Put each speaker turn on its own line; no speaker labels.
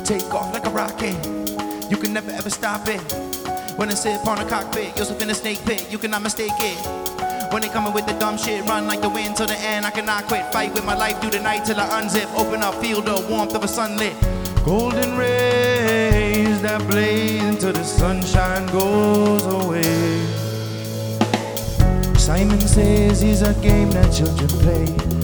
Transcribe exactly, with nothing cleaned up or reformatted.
take off like a rocket. You can never ever stop it. When I sit upon a cockpit, Yosef in a snake pit, you cannot mistake it. When they coming with the dumb shit, run like the wind till the end, I cannot quit. Fight with my life through the night till I unzip. Open up, feel the warmth of a sunlit. Golden rays that blaze until the sunshine goes away. Simon says he's a game that children play.